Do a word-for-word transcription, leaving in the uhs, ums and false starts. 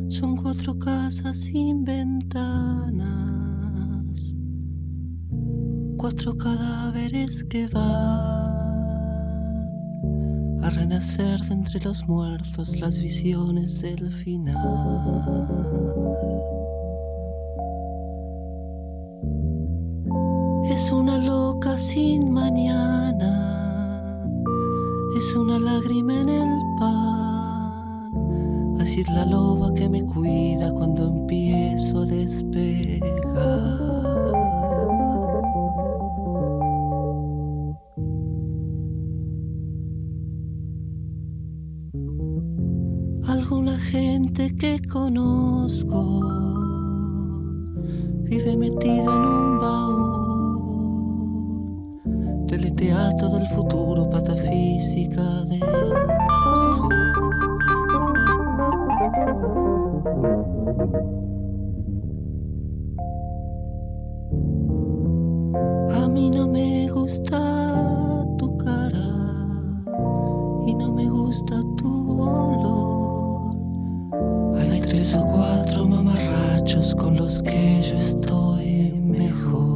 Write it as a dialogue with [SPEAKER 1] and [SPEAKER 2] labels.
[SPEAKER 1] Son cuatro casas sin ventanas, cuatro cadáveres que van a renacer de entre los muertos, las visiones del final. Es una loca sin mañana, es una lágrima en el pan. Así es la loba que me cuida cuando empiezo a despegar. Alguna gente que conozco vive metida en un baúl. Teleteatro del futuro, patafísica del sur. A mí no me gusta tu cara y no me gusta tu olor. Hay tres o cuatro mamarrachos con los que yo estoy mejor.